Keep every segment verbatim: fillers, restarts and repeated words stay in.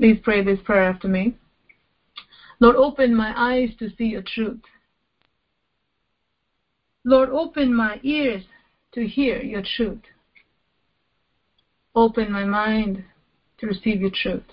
Please pray this prayer after me. Lord, open my eyes to see your truth. Lord, open my ears to hear your truth. Open my mind to receive your truth.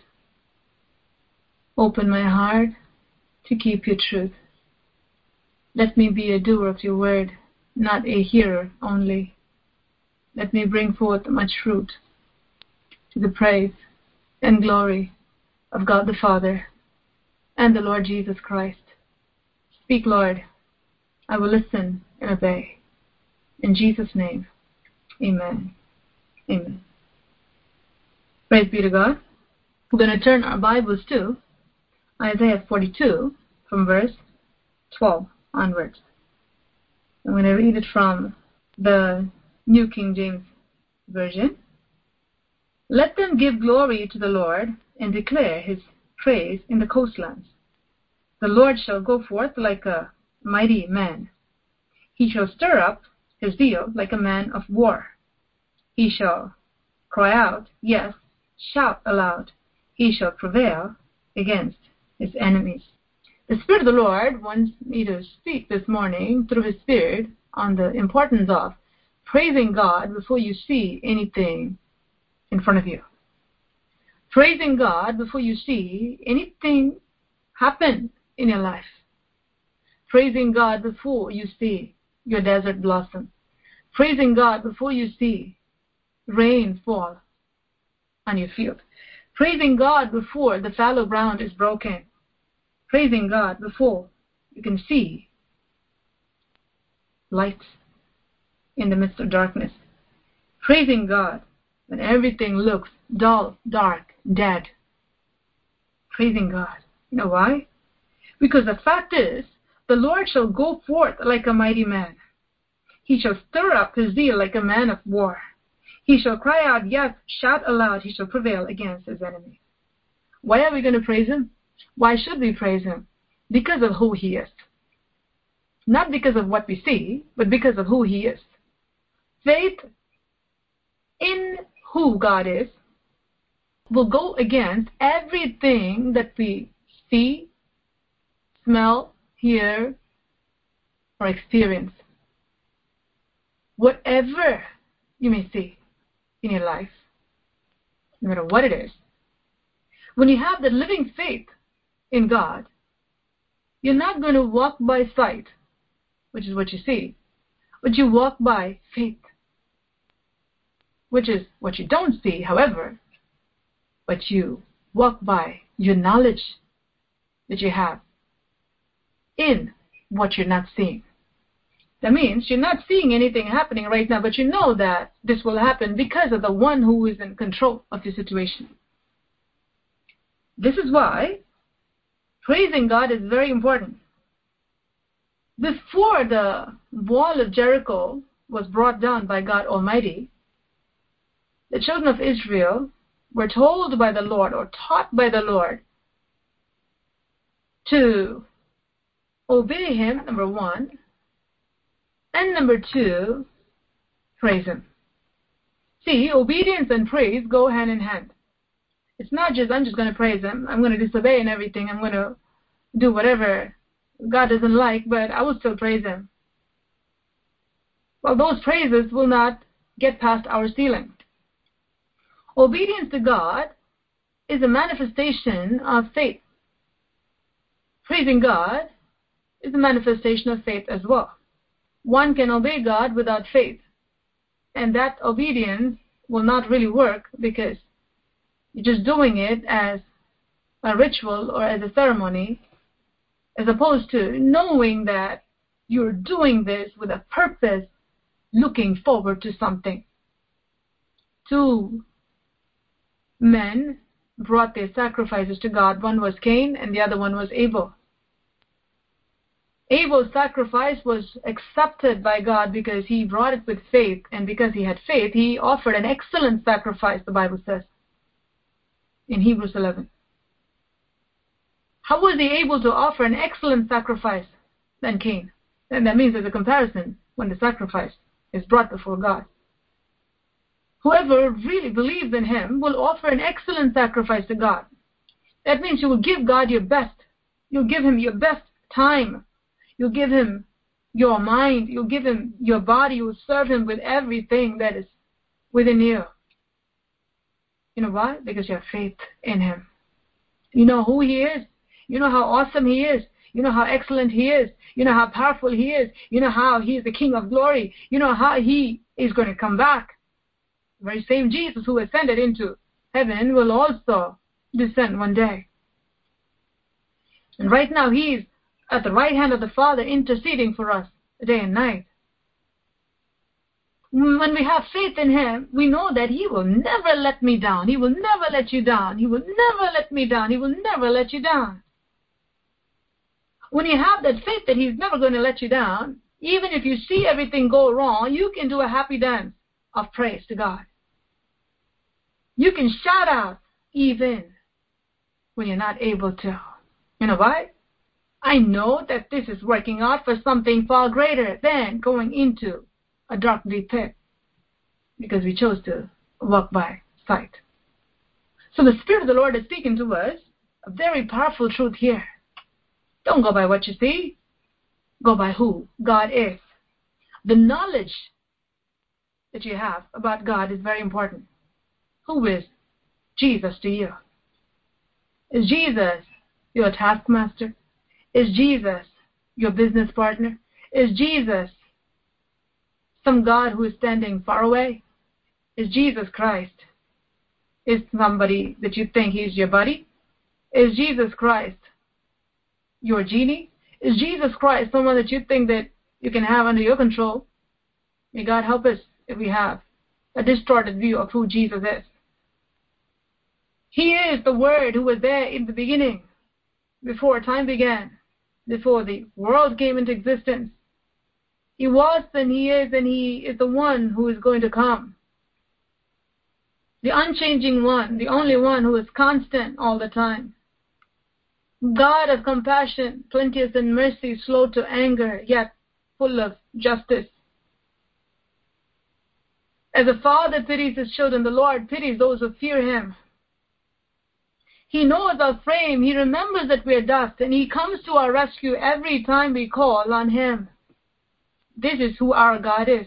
Open my heart to keep your truth. Let me be a doer of your word, not a hearer only. Let me bring forth much fruit to the praise and glory of God the Father and the Lord Jesus Christ. Speak, Lord. I will listen and obey. In Jesus' name, amen. Amen. Praise be to God. We're going to turn our Bibles to Isaiah forty-two from verse twelve onwards. I'm going to read it from the New King James Version. Let them give glory to the Lord and declare his praise in the coastlands. The Lord shall go forth like a mighty man. He shall stir up his zeal like a man of war. He shall cry out, yes, shout aloud. He shall prevail against his enemies. The Spirit of the Lord wants me to speak this morning through his Spirit on the importance of praising God before you see anything in front of you. Praising God before you see anything happen in your life. Praising God before you see your desert blossom. Praising God before you see rain fall on your field. Praising God before the fallow ground is broken. Praising God before you can see light in the midst of darkness. Praising God when everything looks dull, dark, dead. Praising God. You know why? Because the fact is, the Lord shall go forth like a mighty man. He shall stir up his zeal like a man of war. He shall cry out, yes, shout aloud. He shall prevail against his enemies. Why are we going to praise him? Why should we praise him? Because of who he is. Not because of what we see, but because of who he is. Faith in who God is will go against everything that we see, smell, hear, or experience. Whatever you may see in your life, no matter what it is, when you have the living faith in God, you're not going to walk by sight, which is what you see, but you walk by faith, which is what you don't see, however, but you walk by your knowledge that you have in what you're not seeing. That means you're not seeing anything happening right now, but you know that this will happen because of the one who is in control of the situation. This is why praising God is very important. Before the wall of Jericho was brought down by God Almighty, the children of Israel were told by the Lord or taught by the Lord to obey him, number one, and number two, praise him. See, obedience and praise go hand in hand. It's not just, I'm just going to praise him, I'm going to disobey and everything, I'm going to do whatever God doesn't like, but I will still praise him. Well, those praises will not get past our ceiling. Obedience to God is a manifestation of faith. Praising God is a manifestation of faith as well. One can obey God without faith, and that obedience will not really work because you're just doing it as a ritual or as a ceremony, as opposed to knowing that you're doing this with a purpose, looking forward to something. Two men brought their sacrifices to God. One was Cain and the other one was Abel. Abel's sacrifice was accepted by God because he brought it with faith, and because he had faith, he offered an excellent sacrifice, the Bible says in Hebrews eleven. How was he able to offer an excellent sacrifice than Cain? And that means there's a comparison when the sacrifice is brought before God. Whoever really believes in him will offer an excellent sacrifice to God. That means you will give God your best. You'll give him your best time. You'll give him your mind. You'll give him your body. You'll serve him with everything that is within you. You know why? Because you have faith in him. You know who he is. You know how awesome he is. You know how excellent he is. You know how powerful he is. You know how he is the King of glory. You know how he is going to come back. The very same Jesus who ascended into heaven will also descend one day. And right now he is at the right hand of the Father interceding for us day and night. When we have faith in him, we know that he will never let me down. He will never let you down. He will never let me down. He will never let you down. When you have that faith that he's never going to let you down, even if you see everything go wrong, you can do a happy dance of praise to God. You can shout out even when you're not able to. You know why? I know that this is working out for something far greater than going into a dark deep pit, because we chose to walk by sight. So the Spirit of the Lord is speaking to us a very powerful truth here. Don't go by what you see. Go by who God is. The knowledge that you have about God is very important. Who is Jesus to you? Is Jesus your taskmaster? Is Jesus your business partner? Is Jesus some God who is standing far away? Is Jesus Christ is somebody that you think he's your buddy? Is Jesus Christ your genie? Is Jesus Christ someone that you think that you can have under your control? May God help us if we have a distorted view of who Jesus is. He is the Word who was there in the beginning, before time began, before the world came into existence. He was, and he is, and he is the one who is going to come. The unchanging one, the only one who is constant all the time. God of compassion, plenteous in mercy, slow to anger, yet full of justice. As a father pities his children, the Lord pities those who fear him. He knows our frame. He remembers that we are dust, and he comes to our rescue every time we call on him. This is who our God is.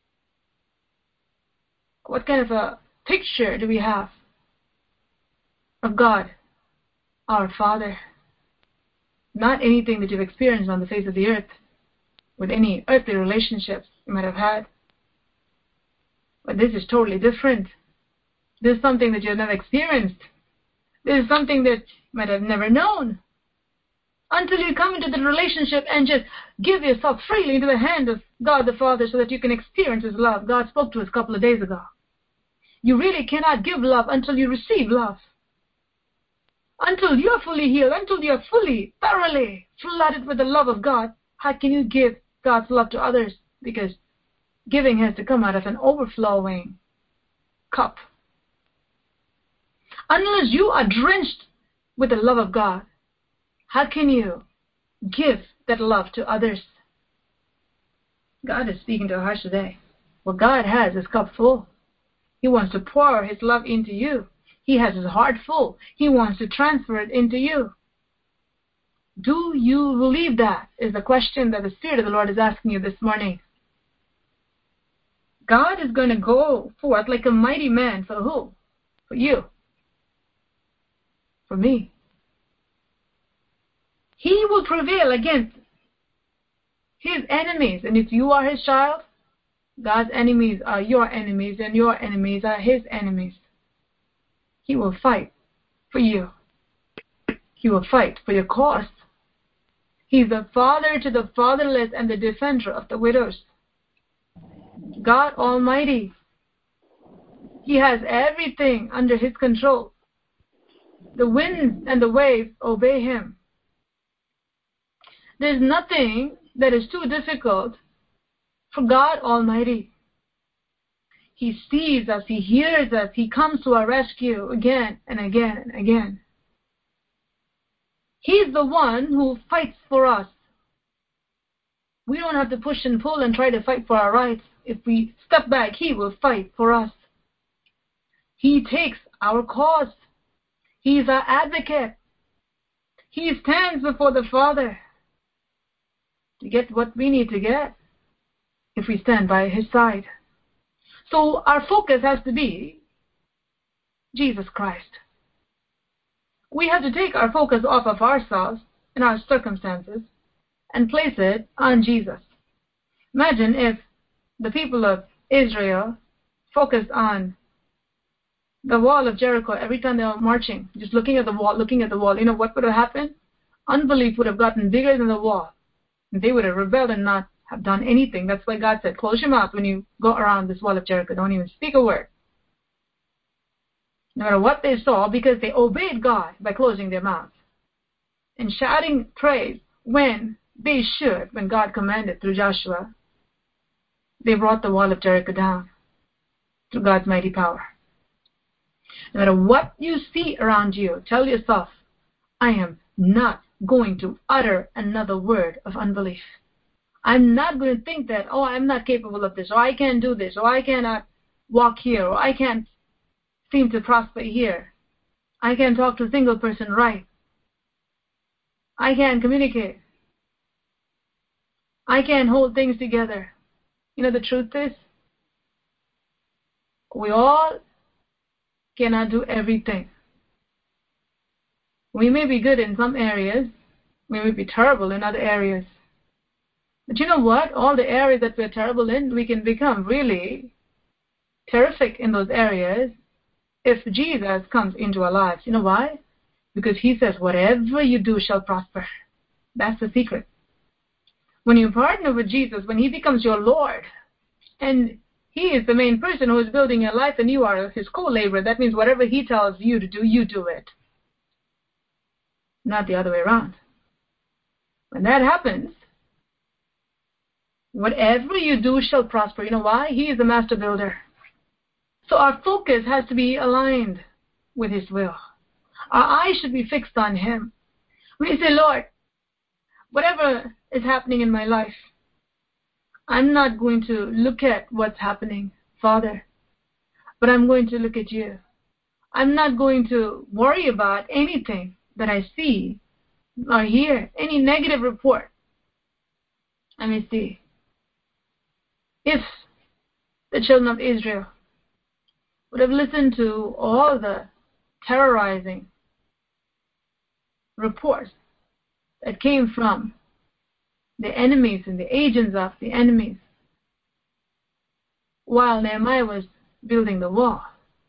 What kind of a picture do we have of God, our Father? Not anything that you've experienced on the face of the earth with any earthly relationships you might have had. But this is totally different. This is something that you've never experienced. This is something that you might have never known. Until you come into the relationship and just give yourself freely into the hand of God the Father so that you can experience his love. God spoke to us a couple of days ago. You really cannot give love until you receive love. Until you're fully healed, until you're fully, thoroughly flooded with the love of God, how can you give God's love to others? Because giving has to come out of an overflowing cup. Unless you are drenched with the love of God, how can you give that love to others? God is speaking to our hearts today. What God has is cup full. He wants to pour his love into you. He has his heart full. He wants to transfer it into you. Do you believe that? Is the question that the Spirit of the Lord is asking you this morning. God is going to go forth like a mighty man for who? For you. For me. He will prevail against his enemies. And if you are his child, God's enemies are your enemies, and your enemies are his enemies. He will fight for you. He will fight for your cause. He's the father to the fatherless and the defender of the widows. God Almighty. He has everything under his control. The winds and the waves obey him. There's nothing that is too difficult for God Almighty. He sees us, he hears us, he comes to our rescue again and again and again. He's the one who fights for us. We don't have to push and pull and try to fight for our rights. If we step back, he will fight for us. He takes our cause. He's our advocate. He stands before the Father to get what we need to get if we stand by his side. So our focus has to be Jesus Christ. We have to take our focus off of ourselves and our circumstances and place it on Jesus. Imagine if the people of Israel focused on the wall of Jericho every time they were marching, just looking at the wall, looking at the wall. You know what would have happened? Unbelief would have gotten bigger than the wall. They would have rebelled and not have done anything. That's why God said, close your mouth when you go around this wall of Jericho. Don't even speak a word. No matter what they saw, because they obeyed God by closing their mouths and shouting praise when they should, when God commanded through Joshua, they brought the wall of Jericho down through God's mighty power. No matter what you see around you, tell yourself, I am not going to utter another word of unbelief. I'm not going to think that, oh, I'm not capable of this, or I can't do this, or I cannot walk here, or I can't seem to prosper here. I can't talk to a single person right. I can't communicate. I can't hold things together. You know, the truth is, we all cannot do everything. We may be good in some areas. We may be terrible in other areas. But you know what? All the areas that we're terrible in, we can become really terrific in those areas if Jesus comes into our lives. You know why? Because he says, whatever you do shall prosper. That's the secret. When you partner with Jesus, when he becomes your Lord, and he is the main person who is building your life and you are his co-laborer, that means whatever he tells you to do, you do it. Not the other way around. When that happens, whatever you do shall prosper. You know why? He is the master builder. So our focus has to be aligned with his will. Our eyes should be fixed on him. We say, Lord, whatever is happening in my life, I'm not going to look at what's happening, Father, but I'm going to look at you. I'm not going to worry about anything that I see or hear, any negative report I may see. If the children of Israel would have listened to all the terrorizing reports that came from the enemies and the agents of the enemies while Nehemiah was building the wall,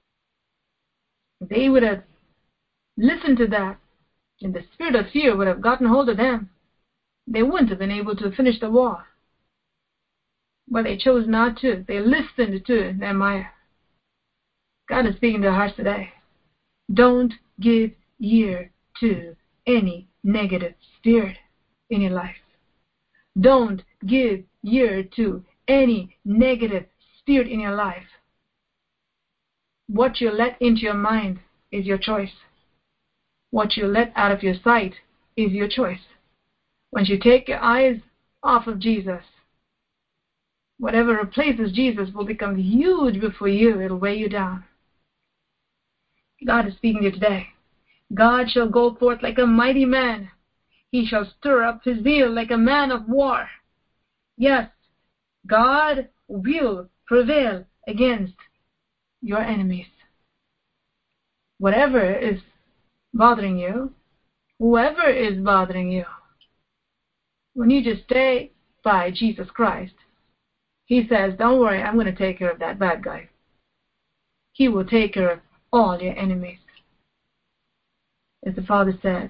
they would have listened to that, and the spirit of fear would have gotten hold of them. They wouldn't have been able to finish the wall. But they chose not to. They listened to Nehemiah. God is speaking to our hearts today. Don't give ear to any negative spirit in your life. Don't give ear to any negative spirit in your life. What you let into your mind is your choice. What you let out of your sight is your choice. Once you take your eyes off of Jesus, whatever replaces Jesus will become huge before you. It'll weigh you down. God is speaking to you today. God shall go forth like a mighty man. He shall stir up his zeal like a man of war. Yes, God will prevail against your enemies. Whatever is bothering you, whoever is bothering you, when you just stay by Jesus Christ, he says, don't worry, I'm going to take care of that bad guy. He will take care of all your enemies. As the Father said,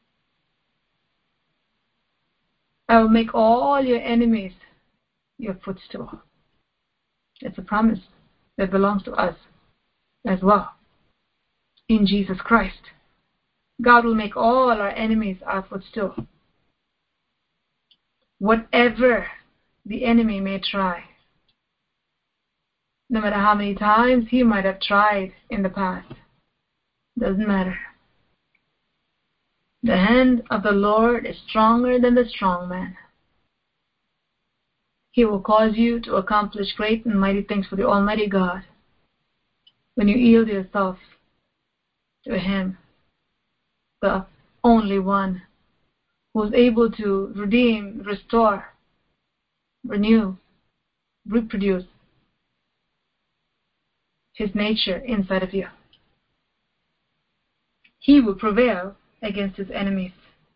I will make all your enemies your footstool. It's a promise that belongs to us as well. In Jesus Christ, God will make all our enemies our footstool. Whatever the enemy may try, no matter how many times he might have tried in the past, doesn't matter. The hand of the Lord is stronger than the strong man. He will cause you to accomplish great and mighty things for the Almighty God when you yield yourself to him, the only one who is able to redeem, restore, renew, reproduce his nature inside of you. He will prevail against his enemies.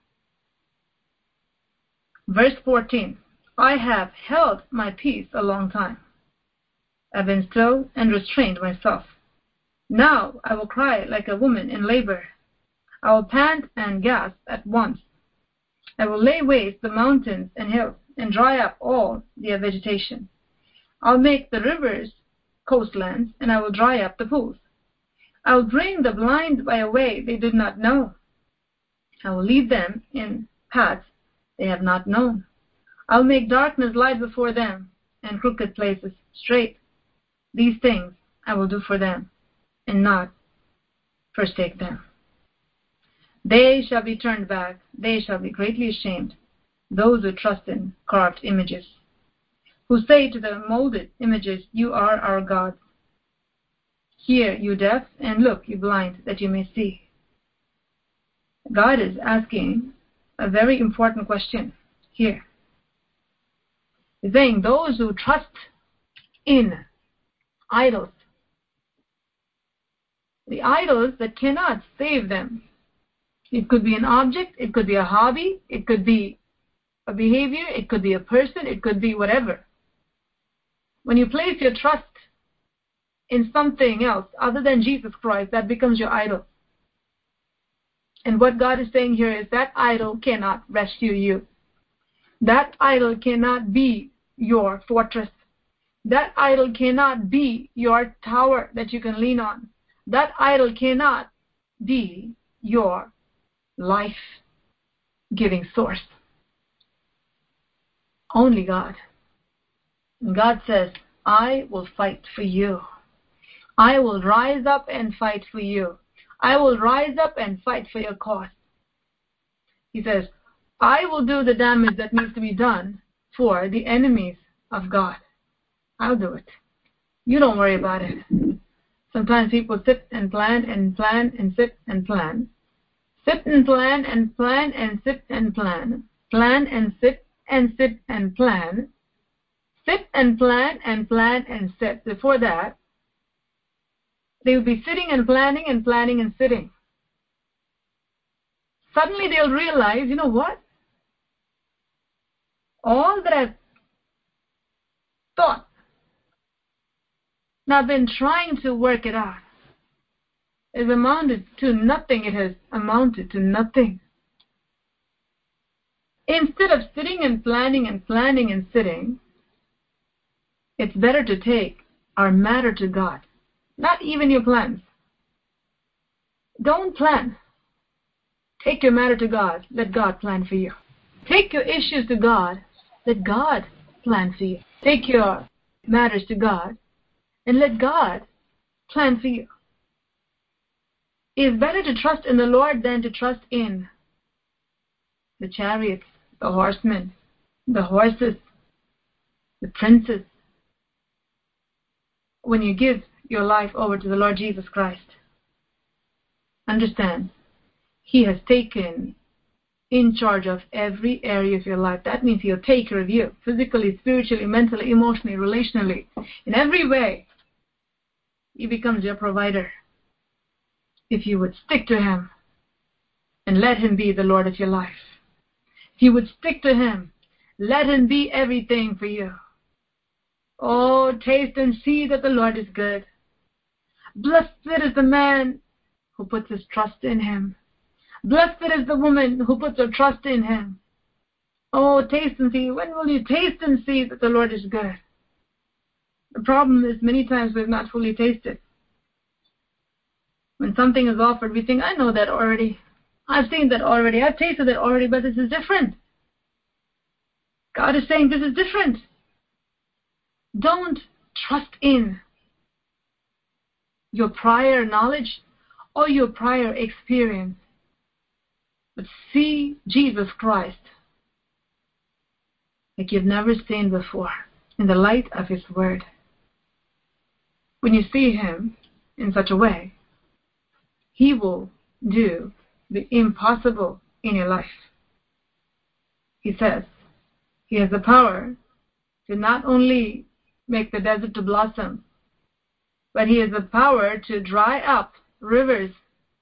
Verse fourteen, I have held my peace a long time. I've been still and restrained myself. Now I will cry like a woman in labor. I will pant and gasp at once. I will lay waste the mountains and hills and dry up all their vegetation. I'll make the rivers coastlands, and I will dry up the pools. I will bring the blind by a way they did not know. I will lead them in paths they have not known. I'll make darkness light before them, and crooked places straight. These things I will do for them, and not forsake them. They shall be turned back, they shall be greatly ashamed, those who trust in carved images, who say to the molded images, you are our gods. Hear, you deaf, and look, you blind, that you may see. God is asking a very important question here. He's saying those who trust in idols, the idols that cannot save them. It could be an object, it could be a hobby, it could be a behavior, it could be a person, it could be whatever. When you place your trust in something else other than Jesus Christ, that becomes your idol. And what God is saying here is that idol cannot rescue you. That idol cannot be your fortress. That idol cannot be your tower that you can lean on. That idol cannot be your life-giving source. Only God. And God says, I will fight for you. I will rise up and fight for you. I will rise up and fight for your cause. He says, I will do the damage that needs to be done for the enemies of God. I'll do it. You don't worry about it. Sometimes people sit and plan and plan and sit and plan. Sit and plan and plan and sit and plan. Plan and sit and sit and plan. Sit and plan and plan and sit. Before that, they will be sitting and planning and planning and sitting. Suddenly they'll realize, you know what? All that I've thought, and I've been trying to work it out, is amounted to nothing. It has amounted to nothing. Instead of sitting and planning and planning and sitting, it's better to take our matter to God. Not even your plans. Don't plan. Take your matter to God. Let God plan for you. Take your issues to God. Let God plan for you. Take your matters to God and let God plan for you. It is better to trust in the Lord than to trust in the chariots, the horsemen, the horses, the princes. When you give your life over to the Lord Jesus Christ, understand, He has taken in charge of every area of your life. That means He'll take care of you, physically, spiritually, mentally, emotionally, relationally. In every way, He becomes your provider. If you would stick to Him and let Him be the Lord of your life. If you would stick to Him, let Him be everything for you. Oh, taste and see that the Lord is good. Blessed is the man who puts his trust in Him. Blessed is the woman who puts her trust in Him. Oh, taste and see. When will you taste and see that the Lord is good? The problem is many times we've not fully tasted. When something is offered, we think, I know that already. I've seen that already. I've tasted that already, but this is different. God is saying this is different. Don't trust in your prior knowledge or your prior experience, but see Jesus Christ like you've never seen before in the light of His Word. When you see Him in such a way, He will do the impossible in your life. He says he has the power to not only make the desert to blossom, but he has the power to dry up rivers.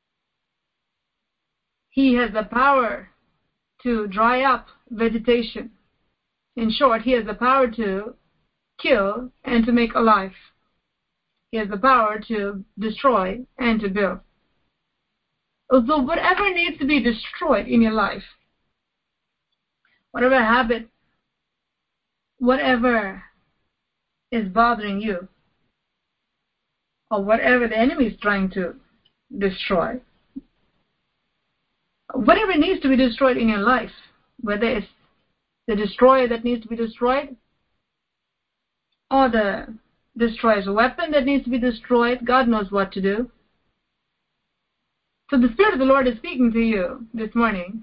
He has the power to dry up vegetation. In short, he has the power to kill and to make alive. He has the power to destroy and to build. So whatever needs to be destroyed in your life, whatever habit, whatever is bothering you, or whatever the enemy is trying to destroy, whatever needs to be destroyed in your life, whether it's the destroyer that needs to be destroyed, or the destroyer's weapon that needs to be destroyed, God knows what to do. So the Spirit of the Lord is speaking to you this morning.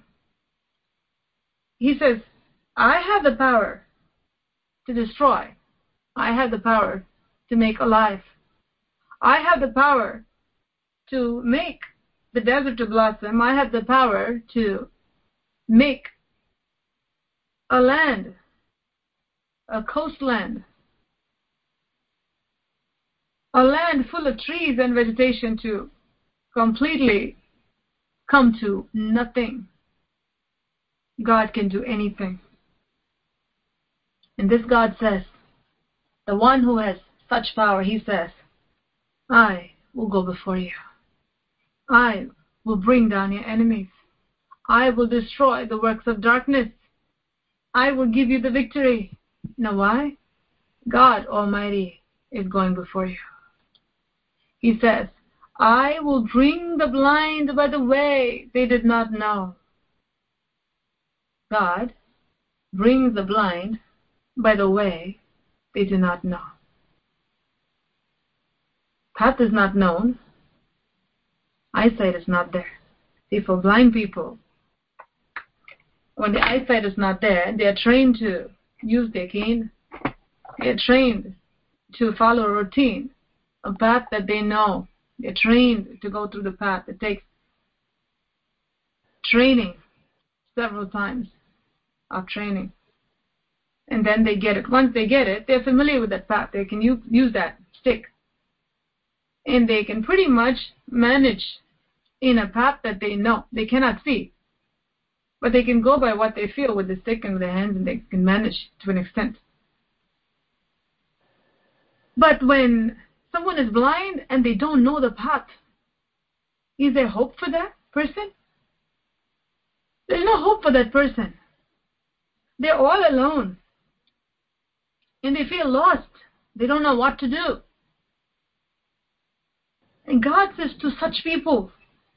He says, I have the power to destroy. I have the power to make alive. I have the power to make the desert to blossom. I have the power to make a land, a coastland, a land full of trees and vegetation to completely come to nothing. God can do anything. And this God says, the one who has such power, he says, I will go before you. I will bring down your enemies. I will destroy the works of darkness. I will give you the victory. You know why? God Almighty is going before you. He says, I will bring the blind by the way they did not know. God brings the blind by the way they do not know. Path is not known. Eyesight is not there. See, for blind people, when the eyesight is not there, they are trained to use their cane. They are trained to follow a routine, a path that they know. They are trained to go through the path. It takes training, several times of training. And then they get it. Once they get it, they're familiar with that path. They can use, use that stick. And they can pretty much manage in a path that they know. They cannot see. But they can go by what they feel with the stick and with their hands, and they can manage to an extent. But when someone is blind and they don't know the path, is there hope for that person? There's no hope for that person. They're all alone. And they feel lost. They don't know what to do. And God says to such people,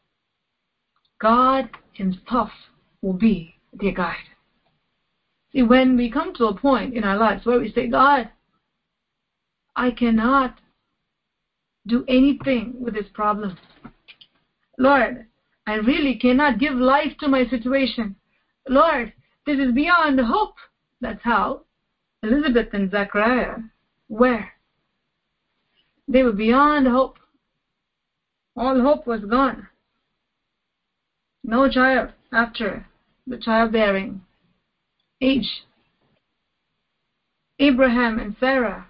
God himself will be their guide. See, when we come to a point in our lives where we say, God, I cannot do anything with this problem. Lord, I really cannot give life to my situation. Lord, this is beyond hope. That's how Elizabeth and Zechariah were. They were beyond hope. All hope was gone. No child after the childbearing age. Abraham and Sarah,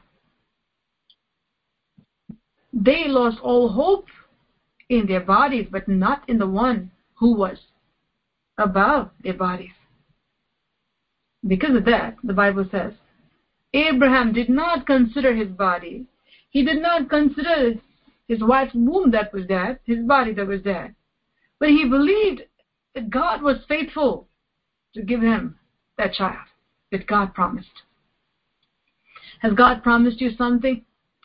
they lost all hope in their bodies, but not in the one who was above their bodies. Because of that, the Bible says, Abraham did not consider his body. He did not consider his wife's womb that was dead, his body that was dead. But he believed that God was faithful to give him that child that God promised. Has God promised you something?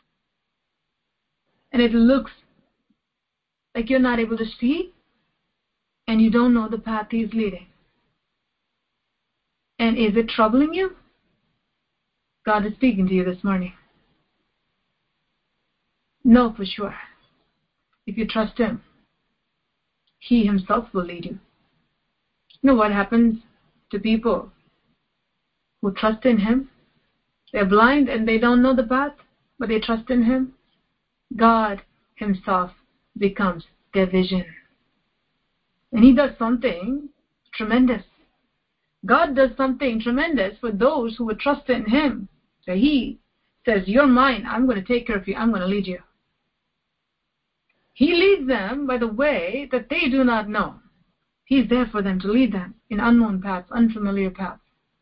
And it looks like you're not able to see, and you don't know the path he's leading. And is it troubling you? God is speaking to you this morning. Know for sure. If you trust him, he himself will lead you. You know what happens to people who trust in him? They're blind and they don't know the path, but they trust in him. God himself becomes their vision. And He does something tremendous. God does something tremendous for those who would trust in Him. So He says, you're mine, I'm going to take care of you, I'm going to lead you. He leads them by the way that they do not know. He's there for them to lead them in unknown paths, unfamiliar paths.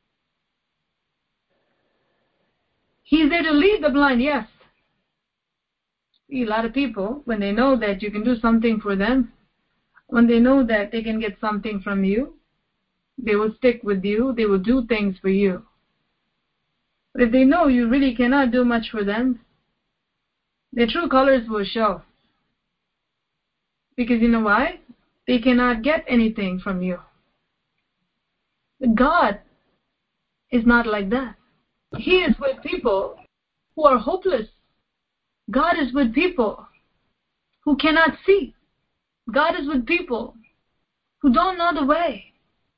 He's there to lead the blind, yes. See, a lot of people, when they know that you can do something for them, when they know that they can get something from you, they will stick with you, they will do things for you. But if they know you really cannot do much for them, their true colors will show. Because you know why? They cannot get anything from you. But God is not like that. He is with people who are hopeless. God is with people who cannot see. God is with people who don't know the way.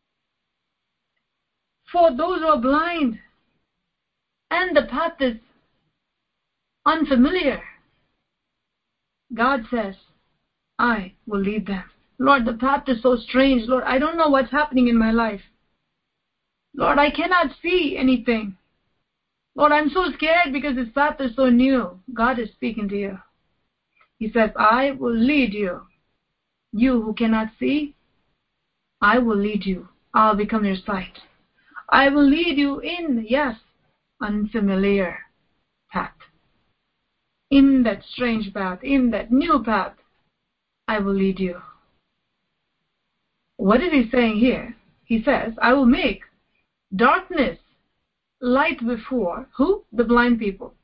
For those who are blind and the path is unfamiliar, God says, I will lead them. Lord, the path is so strange. Lord, I don't know what's happening in my life. Lord, I cannot see anything. Lord, I'm so scared because this path is so new. God is speaking to you. He says, I will lead you. You who cannot see, I will lead you. I'll become your sight. I will lead you in, yes, unfamiliar path. In that strange path, in that new path, I will lead you. What is he saying here? He says, I will make darkness light before who? The blind people.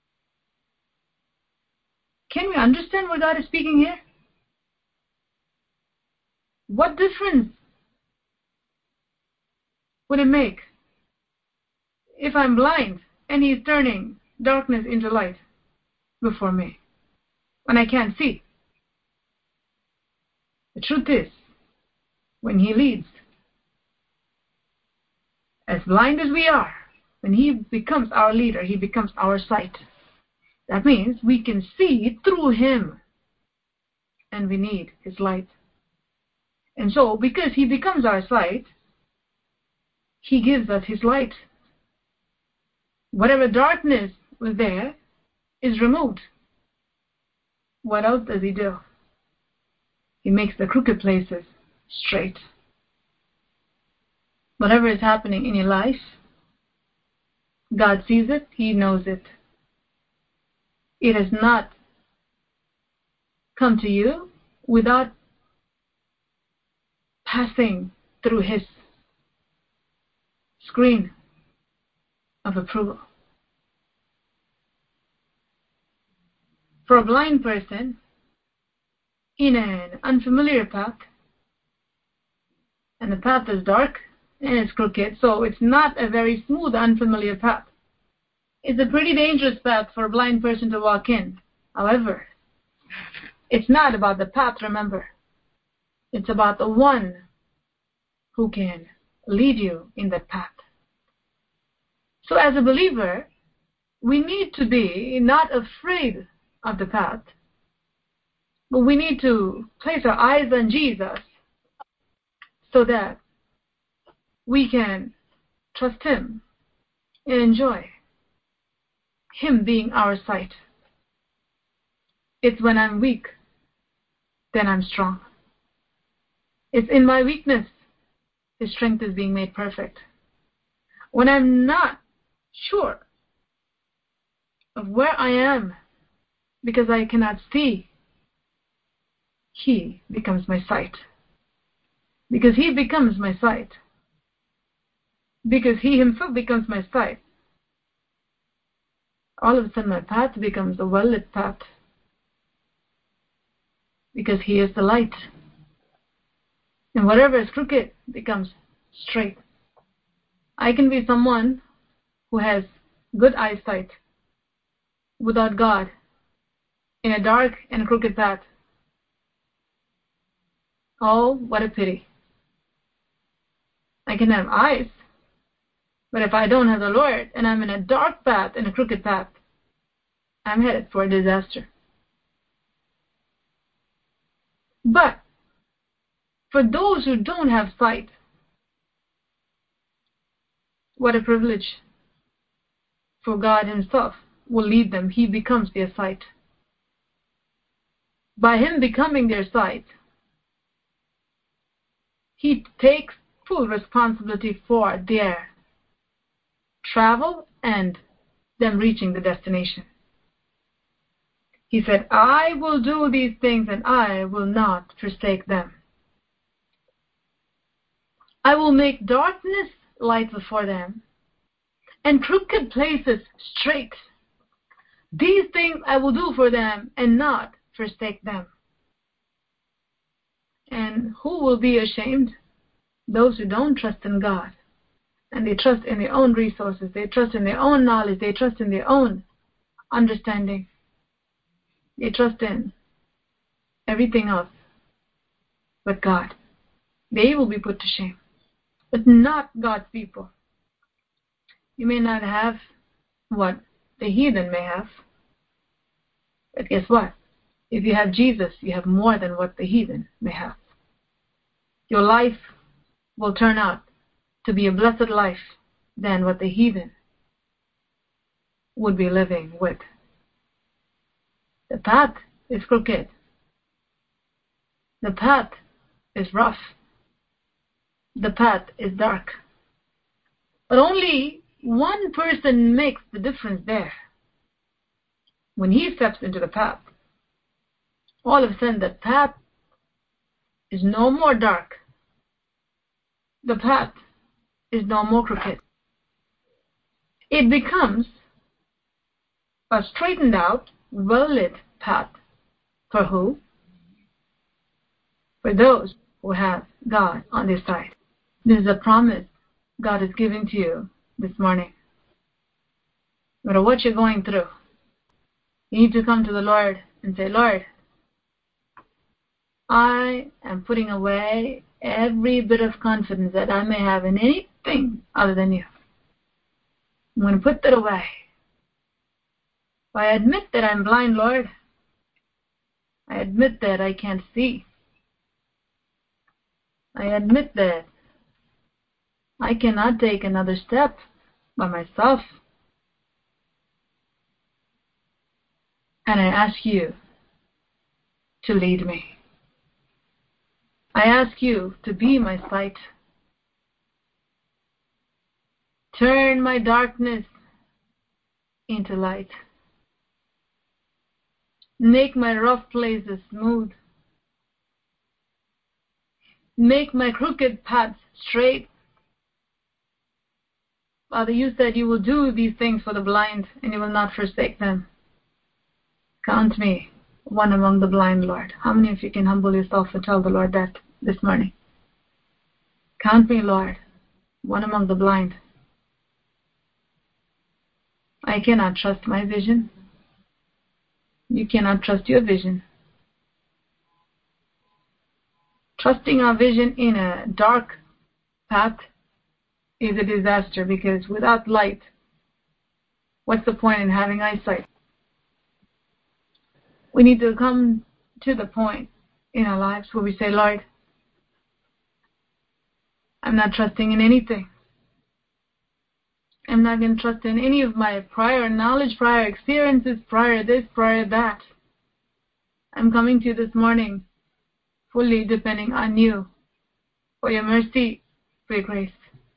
Can we understand what God is speaking here? What difference would it make if I'm blind and He's turning darkness into light before me when I can't see? The truth is, when He leads, as blind as we are, when He becomes our leader, He becomes our sight. That means we can see through Him, and we need His light. And so, because He becomes our sight, He gives us His light. Whatever darkness was there is removed. What else does He do? He makes the crooked places straight. Whatever is happening in your life, God sees it, He knows it. It has not come to you without passing through His screen of approval. For a blind person in an unfamiliar path, and the path is dark and it's crooked, so it's not a very smooth, unfamiliar path. It's a pretty dangerous path for a blind person to walk in. However, it's not about the path, remember. It's about the one who can lead you in that path. So as a believer, we need to be not afraid of the path, but we need to place our eyes on Jesus so that we can trust Him and enjoy Him being our sight. It's when I'm weak, then I'm strong. It's in my weakness His strength is being made perfect. When I'm not sure of where I am because I cannot see, He becomes my sight. Because He becomes my sight. Because He Himself becomes my sight. All of a sudden my path becomes a well-lit path. Because He is the light. And whatever is crooked becomes straight. I can be someone who has good eyesight without God in a dark and crooked path. Oh, what a pity. I can have eyes, but if I don't have the Lord and I'm in a dark path and a crooked path, I'm headed for a disaster. But For those who don't have sight, what a privilege. For God himself will lead them. He becomes their sight. By him becoming their sight, he takes full responsibility for their travel and them reaching the destination. He said, I will do these things and I will not forsake them. I will make darkness light before them and crooked places straight. These things I will do for them and not forsake them. And who will be ashamed? Those who don't trust in God. And they trust in their own resources. They trust in their own knowledge. They trust in their own understanding. They trust in everything else but God. They will be put to shame. But not God's people. You may not have what the heathen may have. But guess what? If you have Jesus, you have more than what the heathen may have. Your life will turn out to be a blessed life than what the heathen would be living with. The path is crooked. The path is rough. The path is dark. But only one person makes the difference there. When he steps into the path, all of a sudden the path is no more dark. The path is no more crooked. It becomes a straightened out, well-lit path. For who? For those who have God on their side. This is a promise God is giving to you this morning. No matter what you're going through, you need to come to the Lord and say, Lord, I am putting away every bit of confidence that I may have in anything other than you. I'm going to put that away. I admit that I'm blind, Lord. I admit that I can't see. I admit that I cannot take another step by myself. And I ask you to lead me. I ask you to be my sight. Turn my darkness into light. Make my rough places smooth. Make my crooked paths straight. Father, you said you will do these things for the blind and you will not forsake them. Count me one among the blind, Lord. How many of you can humble yourself and tell the Lord that this morning? Count me, Lord, one among the blind. I cannot trust my vision. You cannot trust your vision. Trusting our vision in a dark path is a disaster, because without light, what's the point in having eyesight? We need to come to the point in our lives where we say, Lord, I'm not trusting in anything. I'm not going to trust in any of my prior knowledge, prior experiences, prior this, prior that. I'm coming to you this morning fully depending on you for your mercy, for your grace.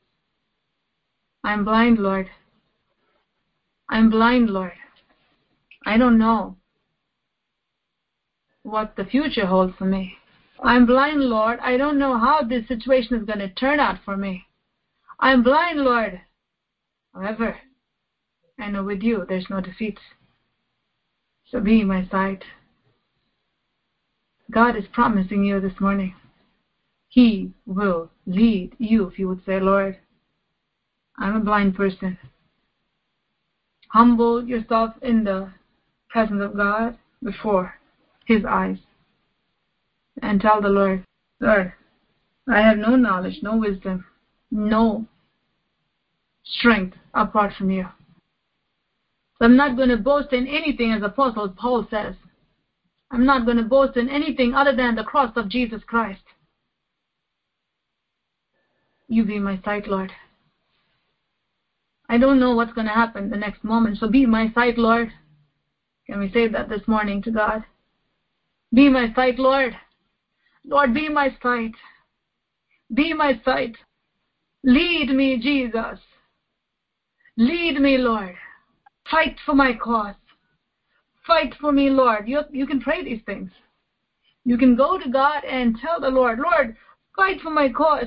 I'm blind, Lord. I'm blind, Lord. I don't know what the future holds for me. I'm blind, Lord. I don't know how this situation is going to turn out for me. I'm blind, Lord. However, I know with you there's no defeat. So be my sight. God is promising you this morning. He will lead you if you would say, Lord, I'm a blind person. Humble yourself in the presence of God before His eyes and tell the Lord, Lord, I have no knowledge, no wisdom, no strength apart from you. So I'm not going to boast in anything, as Apostle Paul says. I'm not going to boast in anything other than the cross of Jesus Christ. You be my sight, Lord. I don't know what's going to happen the next moment, so be my sight, Lord. Can we say that this morning to God? Be my sight, Lord. Lord, be my sight. Be my sight. Lead me, Jesus. Lead me, Lord. Fight for my cause. Fight for me, Lord. You, you can pray these things. You can go to God and tell the Lord, Lord, fight for my cause.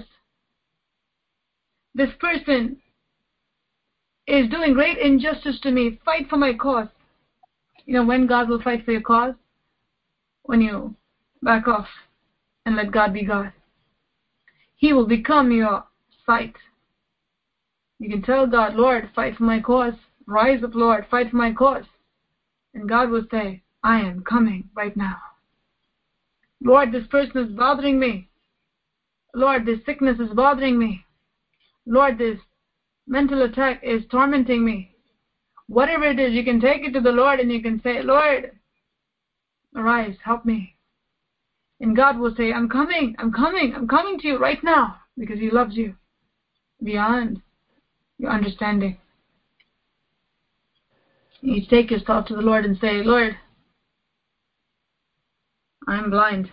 This person is doing great injustice to me. Fight for my cause. You know when God will fight for your cause? When you back off and let God be God. He will become your sight. You can tell God, Lord, fight for my cause. Rise up, Lord, fight for my cause. And God will say, I am coming right now. Lord, this person is bothering me. Lord, this sickness is bothering me. Lord, this mental attack is tormenting me. Whatever it is, you can take it to the Lord and you can say, Lord, arise, help me. And God will say, I'm coming, I'm coming, I'm coming to you right now because He loves you beyond your understanding. You take yourself to the Lord and say, Lord, I'm blind.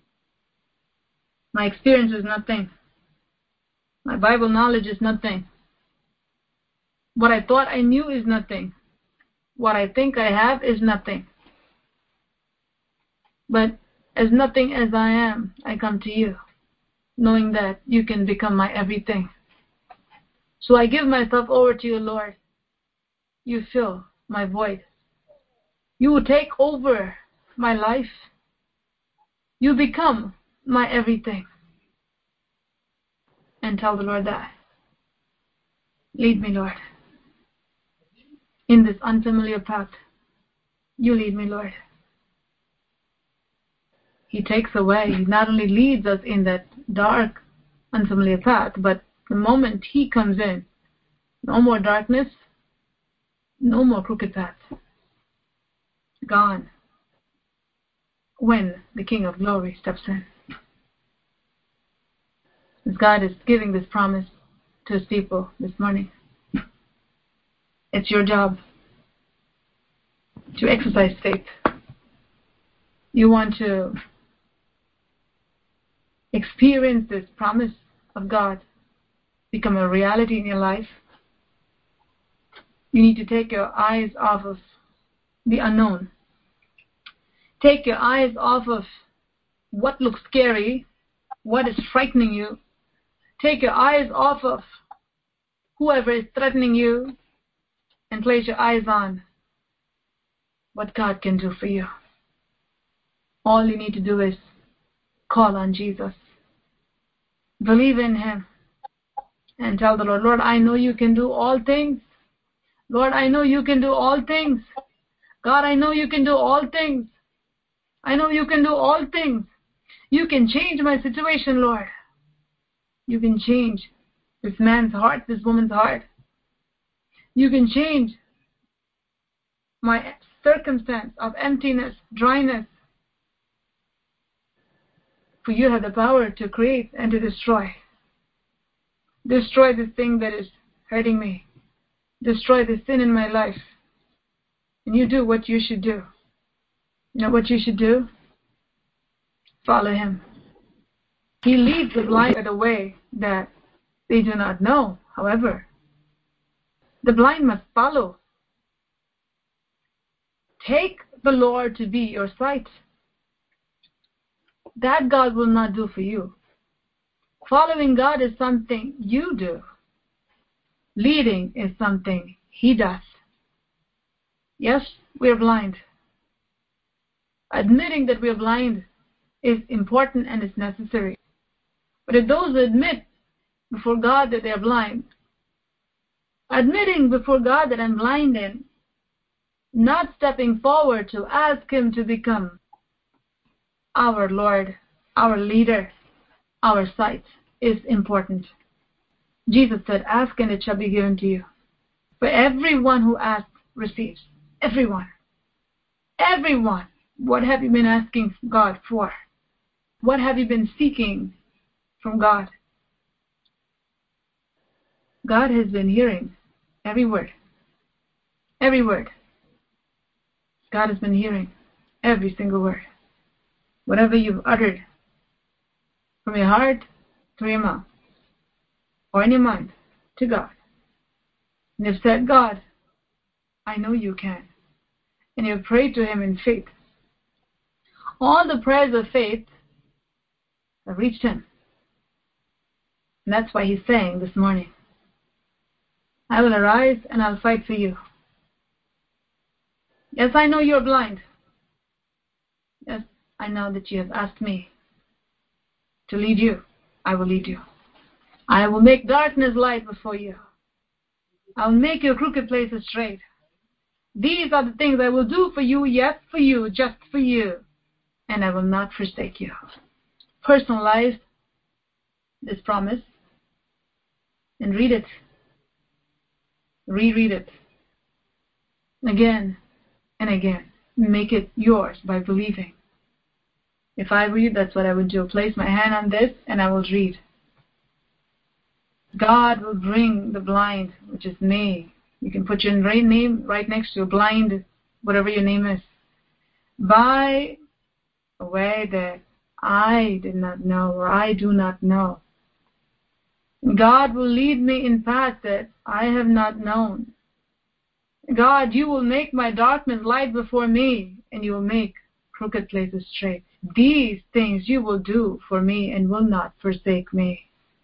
My experience is nothing. My Bible knowledge is nothing. What I thought I knew is nothing. What I think I have is nothing. But as nothing as I am, I come to you, knowing that you can become my everything. So I give myself over to you, Lord. You fill my void. You will take over my life. You become my everything. And tell the Lord that. Lead me, Lord. In this unfamiliar path, you lead me, Lord. He takes away, He not only leads us in that dark, unfamiliar path, but the moment He comes in, no more darkness, no more crooked paths. Gone. When the King of Glory steps in. As God is giving this promise to His people this morning, it's your job to exercise faith. You want to experience this promise of God become a reality in your life. You need to take your eyes off of the unknown. Take your eyes off of what looks scary, what is frightening you. Take your eyes off of whoever is threatening you and place your eyes on what God can do for you. All you need to do is call on Jesus. Believe in Him and tell the Lord, Lord, I know you can do all things. Lord, I know you can do all things. God, I know you can do all things. I know you can do all things. You can change my situation, Lord. You can change this man's heart, this woman's heart. You can change my circumstance of emptiness, dryness. For you have the power to create and to destroy. Destroy this thing that is hurting me. Destroy the sin in my life. And you do what you should do. You know what you should do? Follow Him. He leads the blind by the way that they do not know. However, the blind must follow. Take the Lord to be your sight. That God will not do for you. Following God is something you do. Leading is something He does. Yes, we are blind. Admitting that we are blind is important and is necessary. But if those who admit before God that they are blind, admitting before God that I'm blind and not stepping forward to ask Him to become our Lord, our leader, our sight is important. Jesus said, ask and it shall be given to you. For everyone who asks receives. Everyone. Everyone. What have you been asking God for? What have you been seeking from God? God has been hearing every word. Every word. God has been hearing every single word. Whatever you've uttered from your heart through your mouth or in your mind to God. And you've said, God, I know you can. And you've prayed to Him in faith. All the prayers of faith have reached Him. And that's why He's saying this morning, I will arise and I'll fight for you. Yes, I know you're blind. Yes, I know that you have asked me to lead you. I will lead you. I will make darkness light before you. I will make your crooked places straight. These are the things I will do for you, yes, for you, just for you. And I will not forsake you. Personalize this promise and read it. Reread it. Again and again. Make it yours by believing. If I read, that's what I would do. Place my hand on this and I will read. God will bring the blind, which is me. You can put your name right next to blind, whatever your name is, by a way that I did not know or I do not know. God will lead me in paths that I have not known. God, you will make my darkness light before me, and you will make crooked places straight. These things you will do for me and will not forsake me.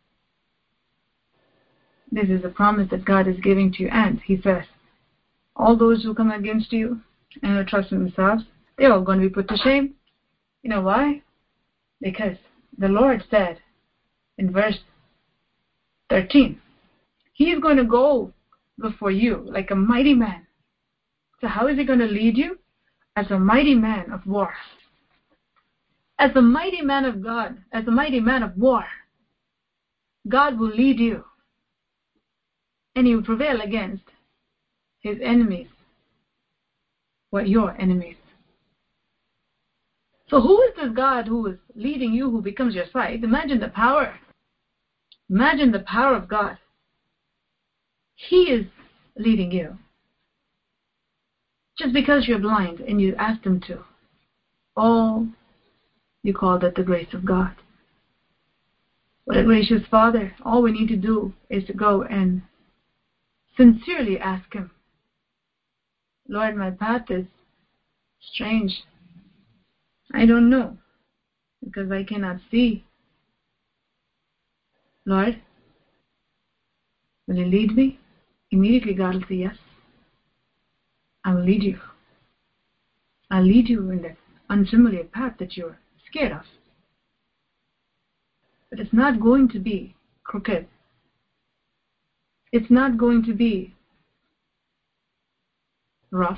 This is a promise that God is giving to you. And He says, all those who come against you and who trust in themselves, they're all going to be put to shame. You know why? Because the Lord said in verse thirteen, He's going to go before you like a mighty man. So how is He going to lead you? As a mighty man of war. As a mighty man of God, as a mighty man of war, God will lead you. And He will prevail against His enemies. What? Your enemies. So who is this God who is leading you, who becomes your sight? Imagine the power. Imagine the power of God. He is leading you. Just because you're blind and you asked Him to. Oh, you call that the grace of God. What a gracious Father. All we need to do is to go and sincerely ask Him, Lord, my path is strange. I don't know because I cannot see. Lord, will you lead me? Immediately God will say, yes, I will lead you. I'll lead you in that unfamiliar path that you're scared of. But it's not going to be crooked. It's not going to be rough.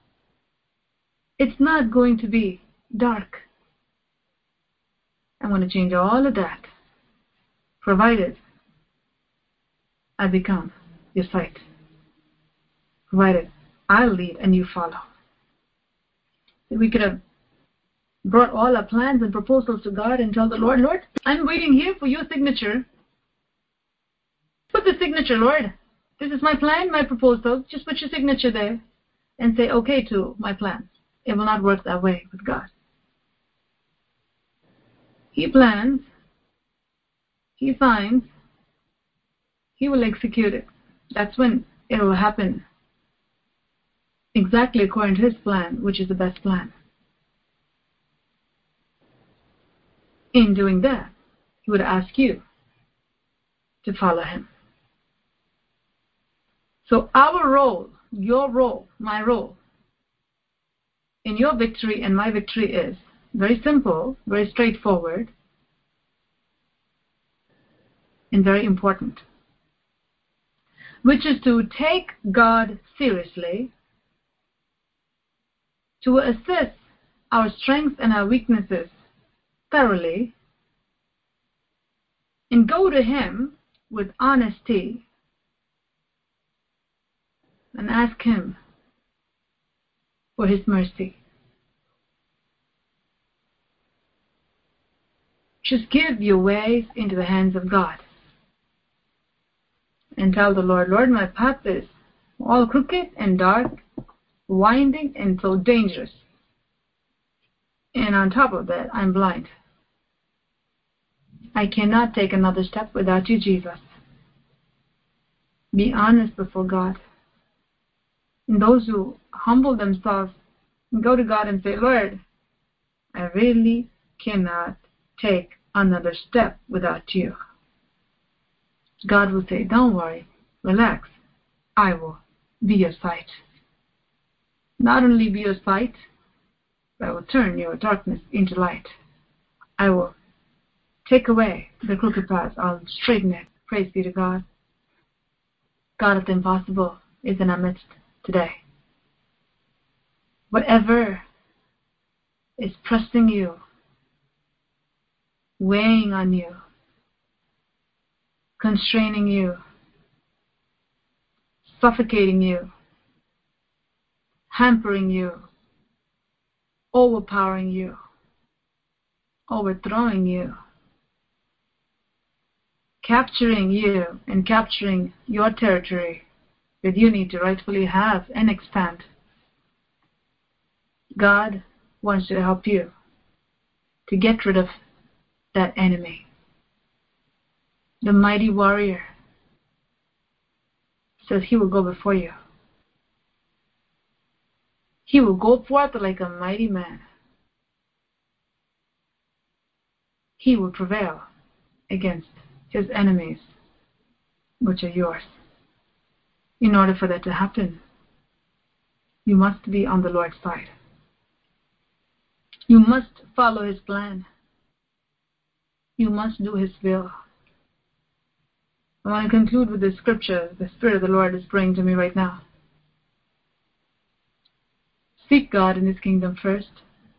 It's not going to be dark. I'm going to change all of that, provided I become your sight. Provided I'll lead and you follow. We could have brought all our plans and proposals to God and tell the Lord, Lord, I'm waiting here for your signature. Put the signature, Lord. This is my plan, my proposal. Just put your signature there and say okay to my plans. It will not work that way with God. He plans. He signs. He will execute it. That's when it will happen exactly according to His plan, which is the best plan. In doing that, He would ask you to follow Him. So our role, your role, my role, in your victory and my victory is very simple, very straightforward, and very important, which is to take God seriously, to assess our strengths and our weaknesses thoroughly, and go to Him with honesty and ask Him for His mercy. Just give your ways into the hands of God and tell the Lord, Lord, my path is all crooked and dark, winding and so dangerous. And on top of that, I'm blind. I cannot take another step without you, Jesus. Be honest before God. And those who humble themselves and go to God and say, Lord, I really cannot take another step without you. God will say, don't worry, relax. I will be your sight. Not only be your sight, but I will turn your darkness into light. I will take away the crooked path. I'll straighten it. Praise be to God. God of the impossible is in our midst today. Whatever is pressing you, weighing on you, constraining you, suffocating you, hampering you, overpowering you, overthrowing you, capturing you and capturing your territory that you need to rightfully have and expand. God wants to help you to get rid of that enemy. The mighty warrior says he will go before you. He will go forth like a mighty man. He will prevail against his enemies, which are yours. In order for that to happen, you must be on the Lord's side. You must follow his plan. You must do his will. I want to conclude with this scripture the Spirit of the Lord is praying to me right now. Seek God in his kingdom first.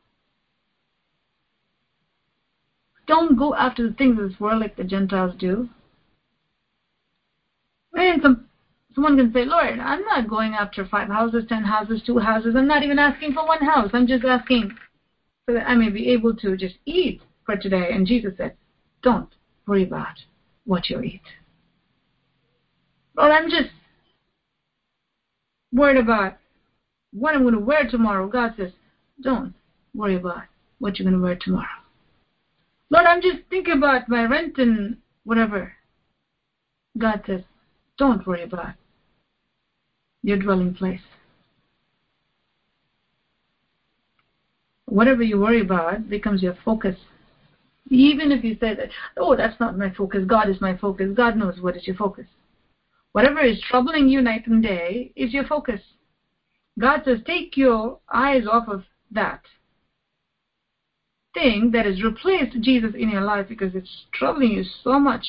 Don't go after the things of this world like the Gentiles do. And some, someone can say, Lord, I'm not going after five houses, ten houses, two houses. I'm not even asking for one house. I'm just asking so that I may be able to just eat for today. And Jesus said, don't worry about what you eat. Lord, I'm just worried about what I'm going to wear tomorrow. God says, don't worry about what you're going to wear tomorrow. Lord, I'm just thinking about my rent and whatever. God says, don't worry about your dwelling place. Whatever you worry about becomes your focus. Even if you say that, oh, that's not my focus. God is my focus. God knows what is your focus. Whatever is troubling you night and day is your focus. God says, take your eyes off of that thing that has replaced Jesus in your life because it's troubling you so much.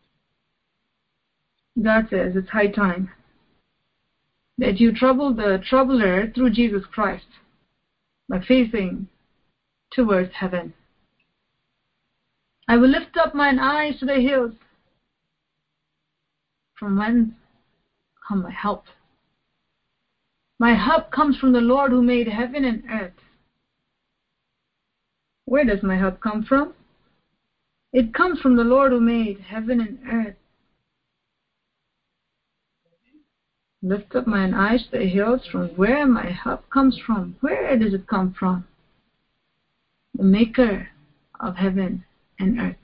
God says it's high time that you trouble the troubler through Jesus Christ by facing towards heaven. I will lift up mine eyes to the hills. From whence come my help? My help comes from the Lord who made heaven and earth. Where does my help come from? It comes from the Lord who made heaven and earth. Lift up mine eyes to the hills, from where my help comes from. Where does it come from? The maker of heaven and earth.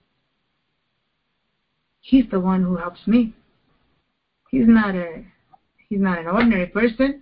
He's the one who helps me. He's not a he's not an ordinary person.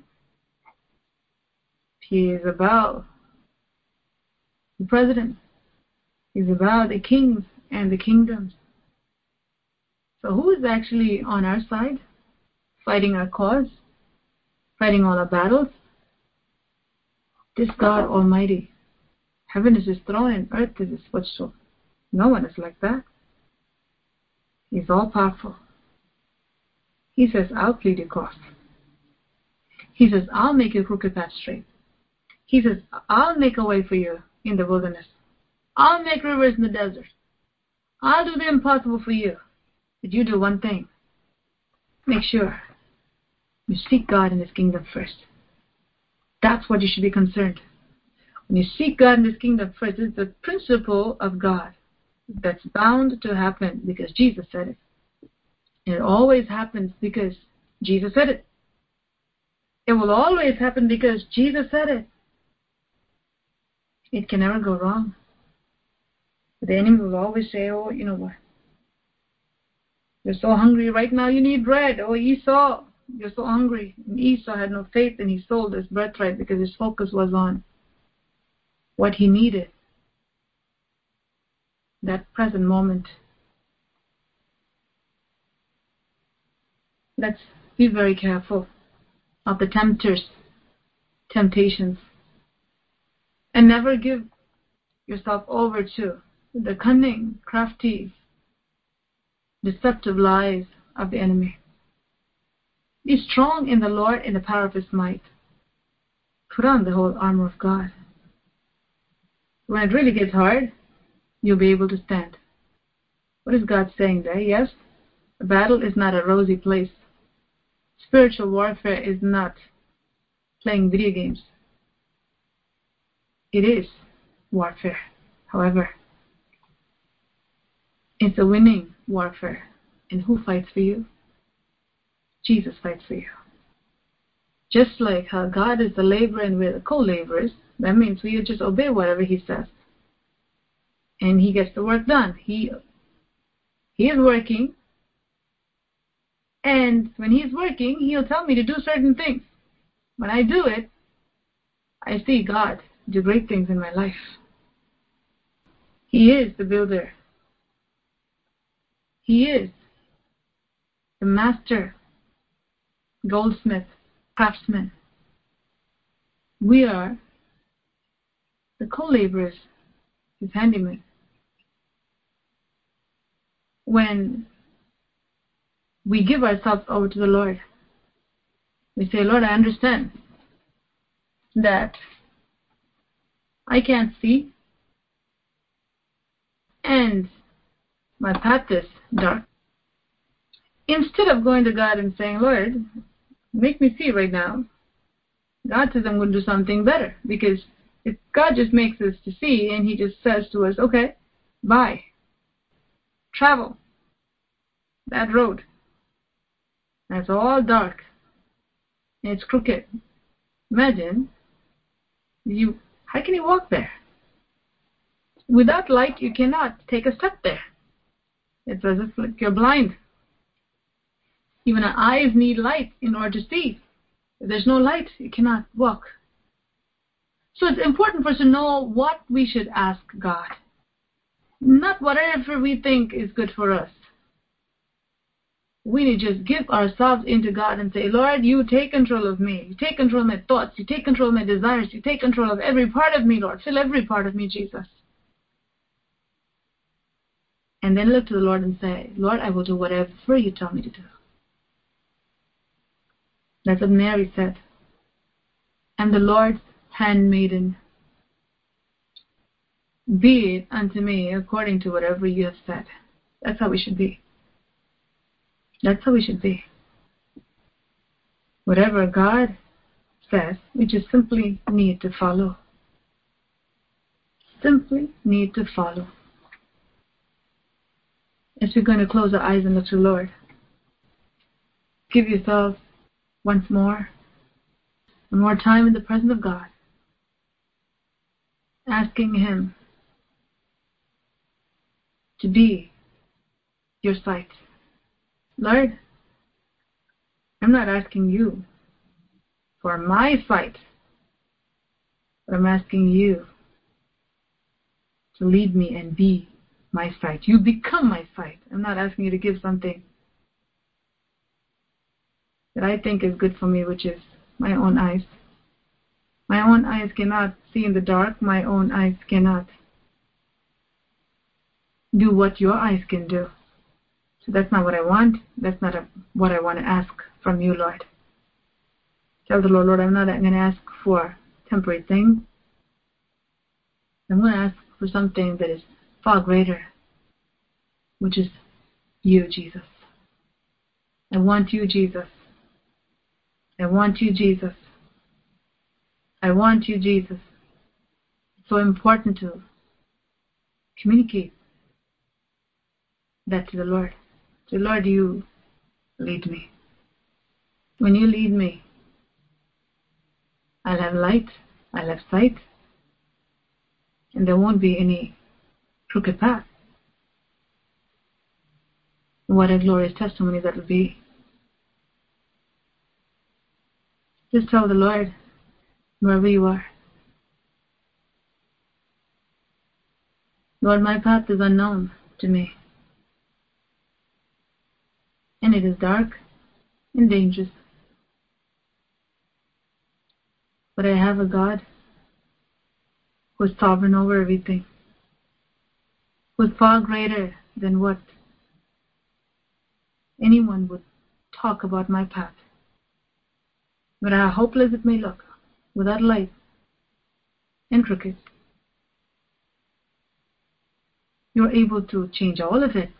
He is about the president. He's about the kings and the kingdoms. So who is actually on our side? Fighting our cause? Fighting all our battles? This God Almighty. Heaven is his throne and earth is his footstool. No one is like that. He's all powerful. He says, I'll plead your cause. He says, I'll make your crooked path straight. He says, I'll make a way for you in the wilderness. I'll make rivers in the desert. I'll do the impossible for you. But you do one thing. Make sure you seek God in his kingdom first. That's what you should be concerned. When you seek God in his kingdom first, it's the principle of God that's bound to happen because Jesus said it. And it always happens because Jesus said it. It will always happen because Jesus said it. It can never go wrong. The enemy will always say, oh, you know what? You're so hungry right now, you need bread. Oh, Esau, you're so hungry. And Esau had no faith and he sold his birthright because his focus was on what he needed. That present moment. Let's be very careful of the tempters, temptations. And never give yourself over to the cunning, crafty, deceptive lies of the enemy. Be strong in the Lord in the power of his might. Put on the whole armor of God. When it really gets hard, you'll be able to stand. What is God saying there? Yes, the battle is not a rosy place. Spiritual warfare is not playing video games. It is warfare. However, it's a winning warfare. And who fights for you? Jesus fights for you. Just like how God is the laborer and we're the co-laborers, that means we just obey whatever he says. And he gets the work done. He, he is working. And when he's working, he'll tell me to do certain things. When I do it, I see God do great things in my life. He is the builder. He is the master, goldsmith, craftsman. We are the co-laborers, his handymen. When we give ourselves over to the Lord, we say, Lord, I understand that I can't see and my path is dark. Instead of going to God and saying, Lord, make me see right now, God says I'm going to do something better. Because if God just makes us to see and he just says to us, okay, bye, travel that road. That's all dark. And it's crooked. Imagine, you. how can you walk there? Without light, you cannot take a step there. It's as if like you're blind. Even our eyes need light in order to see. If there's no light, you cannot walk. So it's important for us to know what we should ask God. Not whatever we think is good for us. We need to just give ourselves into God and say, Lord, you take control of me. You take control of my thoughts. You take control of my desires. You take control of every part of me, Lord. Fill every part of me, Jesus. And then look to the Lord and say, Lord, I will do whatever you tell me to do. That's what Mary said. I'm the Lord's handmaiden. Be it unto me according to whatever you have said. That's how we should be. That's how we should be. Whatever God says, we just simply need to follow. Simply need to follow. As we're going to close our eyes and look to the Lord, give yourself once more, one more time in the presence of God, asking him to be your sight. Lord, I'm not asking you for my sight, but I'm asking you to lead me and be my sight. You become my sight. I'm not asking you to give something that I think is good for me, which is my own eyes. My own eyes cannot see in the dark. My own eyes cannot do what your eyes can do. So that's not what I want. That's not a, what I want to ask from you, Lord. Tell the Lord, Lord, I'm not going to ask for temporary things. I'm going to ask for something that is far greater, which is you, Jesus. I want you, Jesus. I want you, Jesus. I want you, Jesus. It's so important to communicate that to the Lord. So, Lord, you Lead me. When you lead me, I'll have light, I'll have sight, and there won't be any crooked path. What a glorious testimony that will be. Just tell the Lord, wherever you are, Lord, my path is unknown to me, and it is dark and dangerous. But I have a God who is sovereign over everything, who is far greater than what anyone would talk about my path. No matter how hopeless it may look, without light and crooked, you're able to change all of it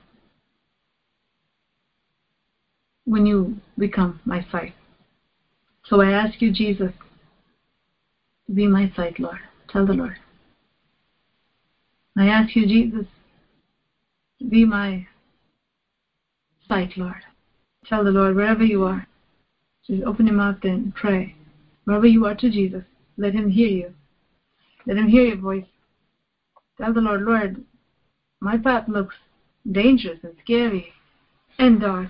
when you become my sight. So I ask you, Jesus, to be my sight, Lord. Tell the Lord. I ask you, Jesus, to be my sight, Lord. Tell the Lord, wherever you are, just open your mouth and pray. Wherever you are to Jesus, let him hear you. Let him hear your voice. Tell the Lord, Lord, my path looks dangerous and scary and dark,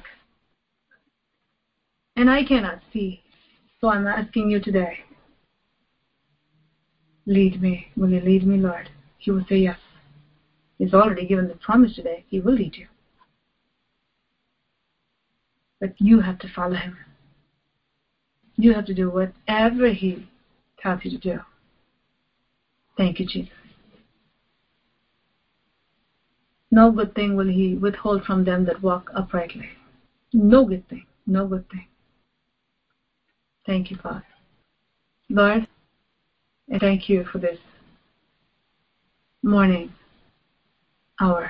and I cannot see. So I'm asking you today, lead me. Will you lead me, Lord? He will say yes. He's already given the promise today. He will lead you. But you have to follow him. You have to do whatever he tells you to do. Thank you, Jesus. No good thing will he withhold from them that walk uprightly. No good thing. No good thing. Thank you, Father. Lord, I thank you for this morning hour.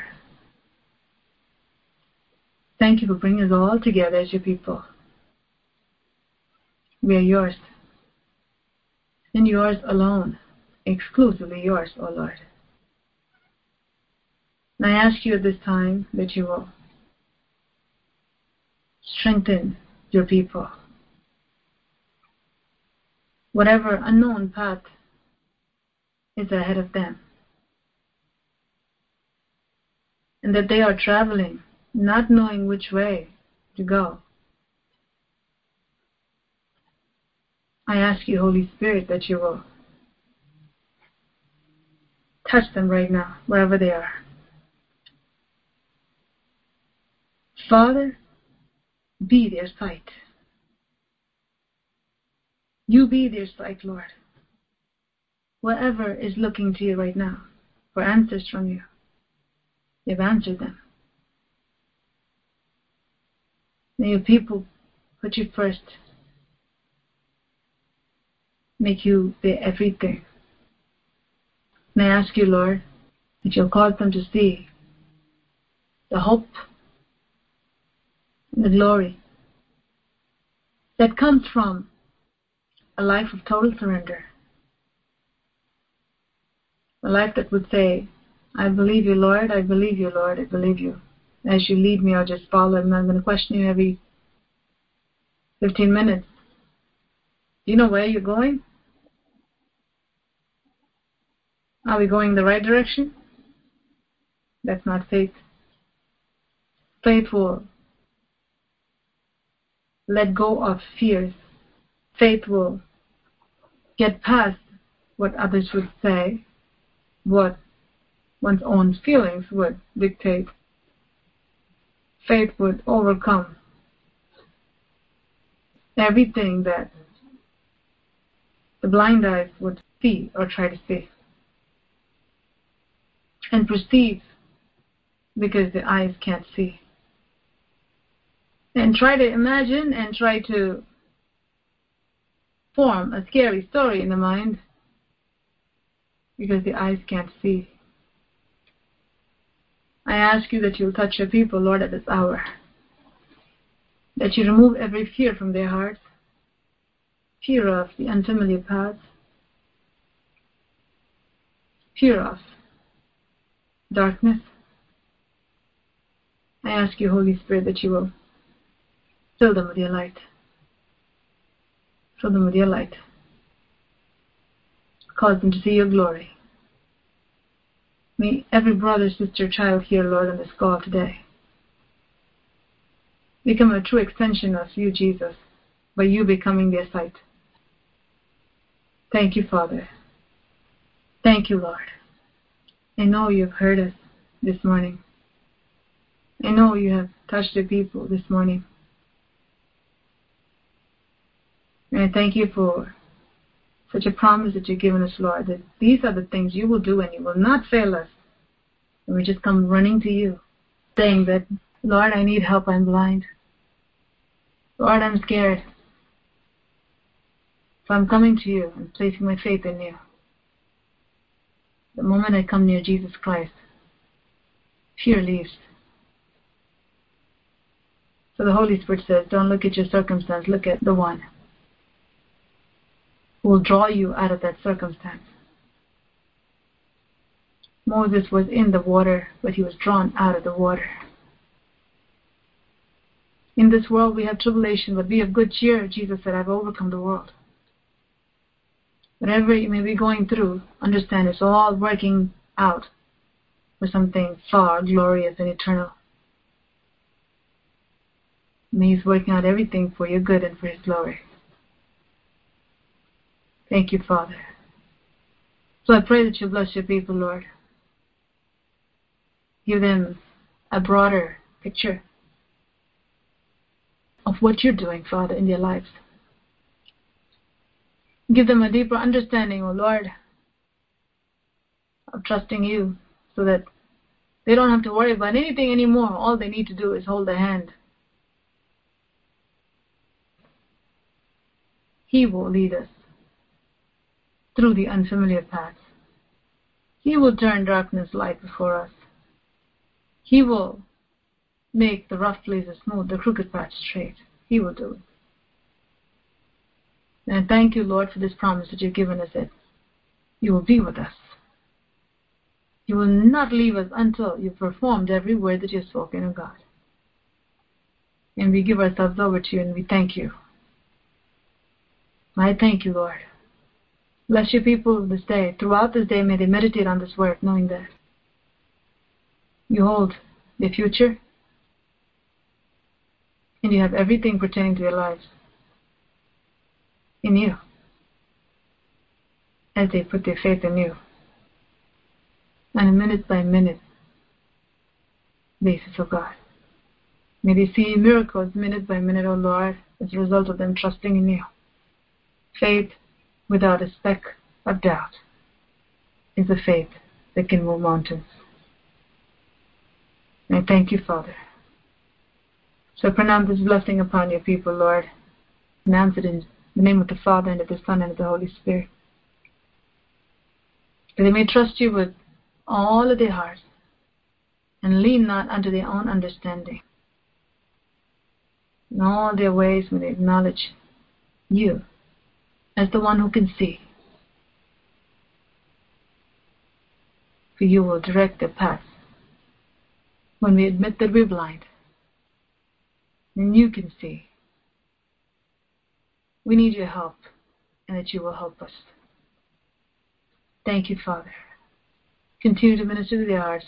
Thank you for bringing us all together as your people. We are yours, and yours alone, exclusively yours, O Lord. And I ask you at this time that you will strengthen your people. Whatever unknown path is ahead of them, and that they are traveling, not knowing which way to go. I ask you, Holy Spirit, that you will touch them right now, wherever they are. Father, be their sight. You be their sight, Lord. Whoever is looking to you right now for answers from you, you've answered them. May your people put you first. Make you their everything. May I ask you, Lord, that you'll cause them to see the hope and the glory that comes from a life of total surrender. A life that would say, I believe you, Lord, I believe you, Lord, I believe you. As you lead me, I'll just follow. I'm not going to question you every fifteen minutes. Do you know where you're going? Are we going the right direction? That's not faith. Faith will let go of fears. Faith will get past what others would say, what one's own feelings would dictate. Faith would overcome everything that the blind eyes would see or try to see, and perceive because the eyes can't see. And try to imagine and try to form a scary story in the mind because the eyes can't see. I ask you that you'll touch your people, Lord, at this hour. That you remove every fear from their hearts. Fear of the unfamiliar paths. Fear of darkness. I ask you, Holy Spirit, that you will Fill them with your light. Fill them with your light. Cause them to see your glory. May every brother, sister, child here, Lord, on this call today become a true extension of you, Jesus, by you becoming their sight. Thank you, Father. Thank you, Lord. I know you've heard us this morning. I know you have touched the people this morning. And I thank you for such a promise that you've given us, Lord, that these are the things you will do and you will not fail us. And we just come running to you, saying that, Lord, I need help, I'm blind. Lord, I'm scared. So I'm coming to you and placing my faith in you. The moment I come near Jesus Christ, fear leaves. So the Holy Spirit says, don't look at your circumstance, look at the one who will draw you out of that circumstance. Moses was in the water, but he was drawn out of the water. In this world we have tribulation, but be of good cheer. Jesus said, I've overcome the world. Whatever you may be going through, understand it's all working out for something far glorious and eternal. May He's working out everything for your good and for His glory. Thank you, Father. So I pray that you bless your people, Lord. Give them a broader picture of what you're doing, Father, in their lives. Give them a deeper understanding, O Lord, of trusting you so that they don't have to worry about anything anymore. All they need to do is hold the hand. He will lead us through the unfamiliar paths. He will turn darkness light before us. He will make the rough places smooth, the crooked paths straight. He will do it. And thank you, Lord, for this promise that you've given us that you will be with us. You will not leave us until you've performed every word that you've spoken, O God. And we give ourselves over to you and we thank you. I thank you, Lord. Bless your people this day. Throughout this day, may they meditate on this word, knowing that you hold their future and you have everything pertaining to their lives in you as they put their faith in you on a minute by minute basis, O God. May they see miracles minute by minute, O Lord, as a result of them trusting in you. Faith without a speck of doubt is a faith that can move mountains. And I thank you, Father. So I pronounce this blessing upon your people, Lord. Pronounce it in the name of the Father, and of the Son, and of the Holy Spirit. That they may trust you with all of their hearts and lean not unto their own understanding. In all their ways may they acknowledge you as the one who can see. For you will direct their paths. When we admit that we're blind, then you can see. We need your help, and that you will help us. Thank you, Father. Continue to minister to their hearts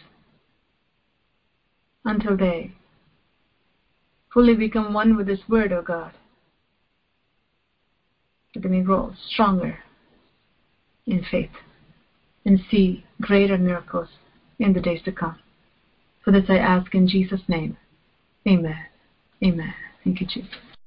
until they fully become one with this word, O God. That they may grow stronger in faith and see greater miracles in the days to come. For this I ask in Jesus' name. Amen. Amen. Thank you, Jesus.